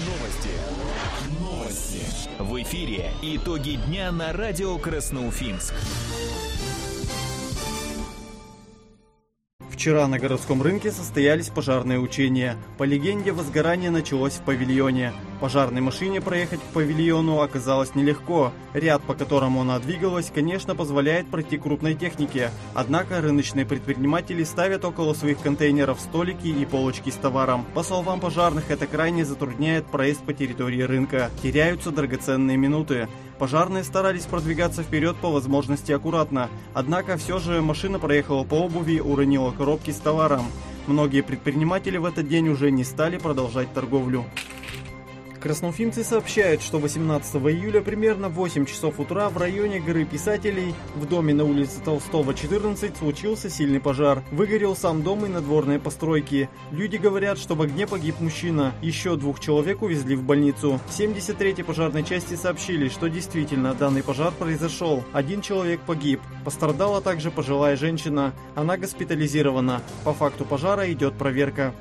Новости. В эфире итоги дня на радио Красноуфимск. Вчера на городском рынке состоялись пожарные учения. По легенде, возгорание началось в павильоне. Пожарной машине проехать к павильону оказалось нелегко. Ряд, по которому она двигалась, конечно, позволяет пройти крупной технике. Однако рыночные предприниматели ставят около своих контейнеров столики и полочки с товаром. По словам пожарных, это крайне затрудняет проезд по территории рынка. Теряются драгоценные минуты. Пожарные старались продвигаться вперед по возможности аккуратно. Однако все же машина проехала по обуви, уронила коробки с товаром. Многие предприниматели в этот день уже не стали продолжать торговлю. Красноуфимцы сообщают, что 18 июля примерно в 8 часов утра в районе горы Писателей в доме на улице Толстого, 14, случился сильный пожар. Выгорел сам дом и надворные постройки. Люди говорят, что в огне погиб мужчина. Еще 2 человек увезли в больницу. В 73-й пожарной части сообщили, что действительно данный пожар произошел. 1 человек погиб. Пострадала также пожилая женщина. Она госпитализирована. По факту пожара идет проверка.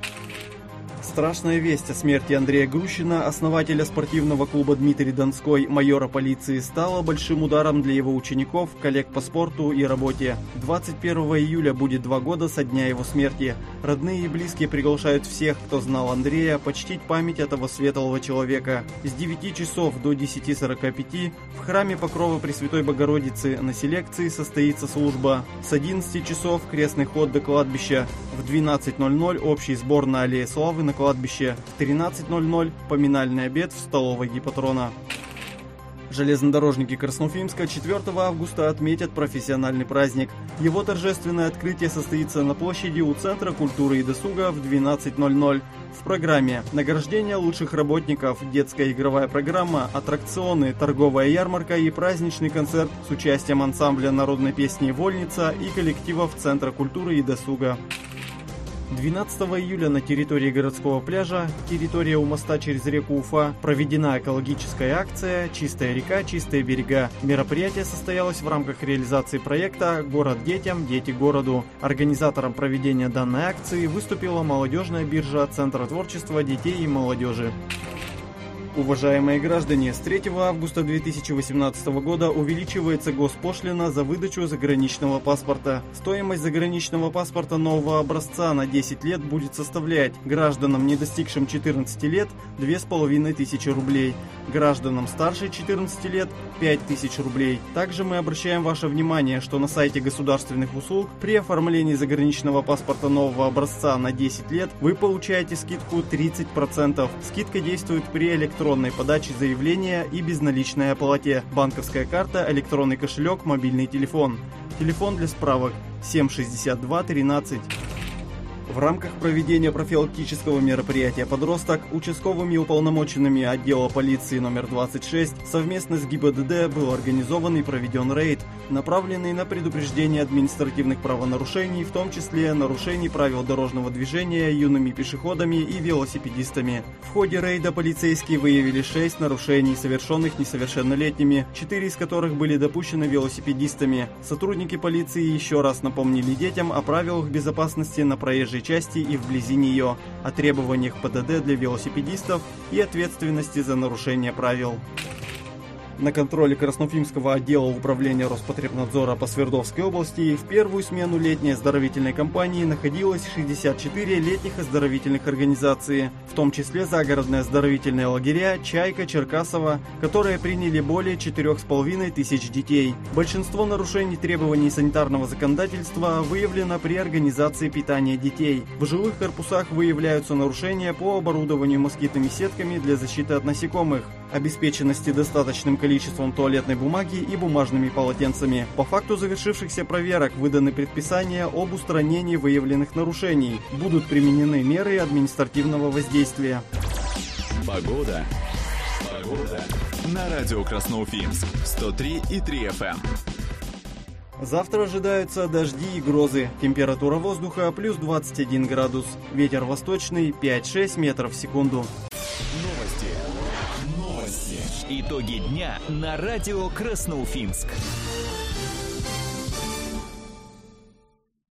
Страшная весть о смерти Андрея Грущина, основателя спортивного клуба «Дмитрий Донской», майора полиции, стала большим ударом для его учеников, коллег по спорту и работе. 21 июля будет 2 года со дня его смерти. Родные и близкие приглашают всех, кто знал Андрея, почтить память этого светлого человека. С 9 часов до 10:45 в храме Покрова Пресвятой Богородицы на селекции состоится служба. С 11 часов крестный ход до кладбища. В 12:00 общий сбор на Аллее Славы на кладбище. В 13:00 поминальный обед в столовой Гиппатрона. Железнодорожники Красноуфимска 4 августа отметят профессиональный праздник. Его торжественное открытие состоится на площади у Центра культуры и досуга в 12:00. В программе награждение лучших работников, детская игровая программа, аттракционы, торговая ярмарка и праздничный концерт с участием ансамбля народной песни «Вольница» и коллективов Центра культуры и досуга. 12 июля на территории городского пляжа, территория у моста через реку Уфа, проведена экологическая акция «Чистая река, чистые берега». Мероприятие состоялось в рамках реализации проекта «Город детям, дети городу». Организатором проведения данной акции выступила молодежная биржа Центра творчества детей и молодежи. Уважаемые граждане, с 3 августа 2018 года увеличивается госпошлина за выдачу заграничного паспорта. Стоимость заграничного паспорта нового образца на 10 лет будет составлять гражданам, не достигшим 14 лет, 2500 рублей, гражданам старше 14 лет, 5000 рублей. Также мы обращаем ваше внимание, что на сайте государственных услуг при оформлении заграничного паспорта нового образца на 10 лет вы получаете скидку 30%. Скидка действует при электронной подаче заявления и безналичной оплате. Банковская карта, электронный кошелек, мобильный телефон. Телефон для справок 762 13. В рамках проведения профилактического мероприятия «Подросток» участковыми уполномоченными отдела полиции номер 26 совместно с ГИБДД был организован и проведен рейд, направленный на предупреждение административных правонарушений, в том числе нарушений правил дорожного движения юными пешеходами и велосипедистами. В ходе рейда полицейские выявили 6 нарушений, совершенных несовершеннолетними, 4 из которых были допущены велосипедистами. Сотрудники полиции еще раз напомнили детям о правилах безопасности на проезжей части и вблизи нее, о требованиях ПДД для велосипедистов и ответственности за нарушение правил. На контроле Красноуфимского отдела управления Роспотребнадзора по Свердловской области в первую смену летней оздоровительной кампании находилось 64 летних оздоровительных организаций, в том числе загородные оздоровительные лагеря «Чайка», «Черкасово», которые приняли более 4500 детей. Большинство нарушений требований санитарного законодательства выявлено при организации питания детей. В жилых корпусах выявляются нарушения по оборудованию москитными сетками для защиты от насекомых, обеспеченности достаточным количеством туалетной бумаги и бумажными полотенцами. По факту завершившихся проверок выданы предписания об устранении выявленных нарушений. Будут применены меры административного воздействия. Погода. На радио Красноуфимск 103,3 FM. Завтра ожидаются дожди и грозы. Температура воздуха плюс 21 градус. Ветер восточный 5-6 метров в секунду. Итоги дня на радио Красноуфимск.